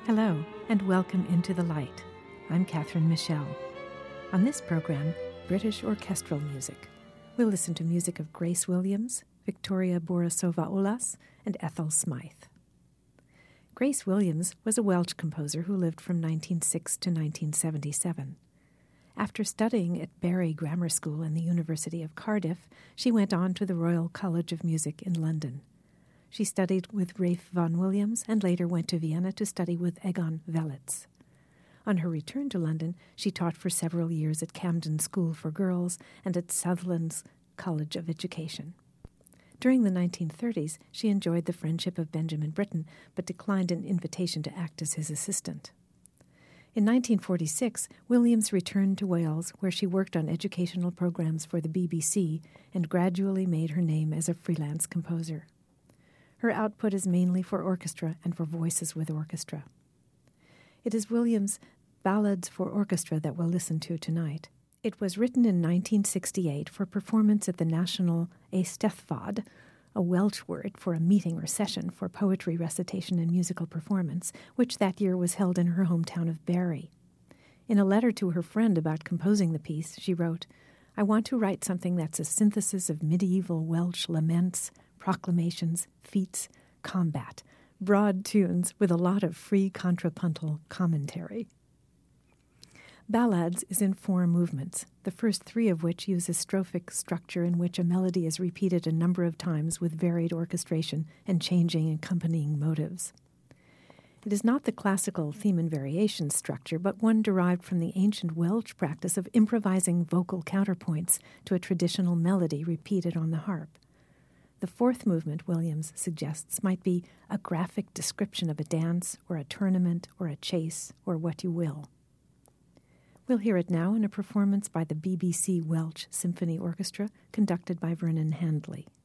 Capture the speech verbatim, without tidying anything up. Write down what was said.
Hello, and welcome into the light. I'm Catherine Michelle. On this program, British orchestral music. We'll listen to music of Grace Williams, Victoria Borisova-Ulas, and Ethel Smythe. Grace Williams was a Welsh composer who lived from nineteen oh six to nineteen seventy-seven. After studying at Bury Grammar School and the University of Cardiff, she went on to the Royal College of Music in London. She studied with Ralph Vaughan Williams and later went to Vienna to study with Egon Velits. On her return to London, she taught for several years at Camden School for Girls and at Sutherland's College of Education. During the nineteen thirties, she enjoyed the friendship of Benjamin Britten, but declined an invitation to act as his assistant. In nineteen forty-six, Williams returned to Wales, where she worked on educational programs for the B B C and gradually made her name as a freelance composer. Her output is mainly for orchestra and for voices with orchestra. It is Williams' Ballads for Orchestra that we'll listen to tonight. It was written in nineteen sixty-eight for performance at the National Eisteddfod, a Welsh word for a meeting or session for poetry recitation and musical performance, which that year was held in her hometown of Bury. In a letter to her friend about composing the piece, she wrote, "I want to write something that's a synthesis of medieval Welsh laments, proclamations, feats, combat, broad tunes with a lot of free contrapuntal commentary." Ballads is in four movements, the first three of which use a strophic structure in which a melody is repeated a number of times with varied orchestration and changing accompanying motives. It is not the classical theme and variation structure, but one derived from the ancient Welsh practice of improvising vocal counterpoints to a traditional melody repeated on the harp. The fourth movement, Williams suggests, might be a graphic description of a dance or a tournament or a chase or what you will. We'll hear it now in a performance by the B B C Welsh Symphony Orchestra, conducted by Vernon Handley.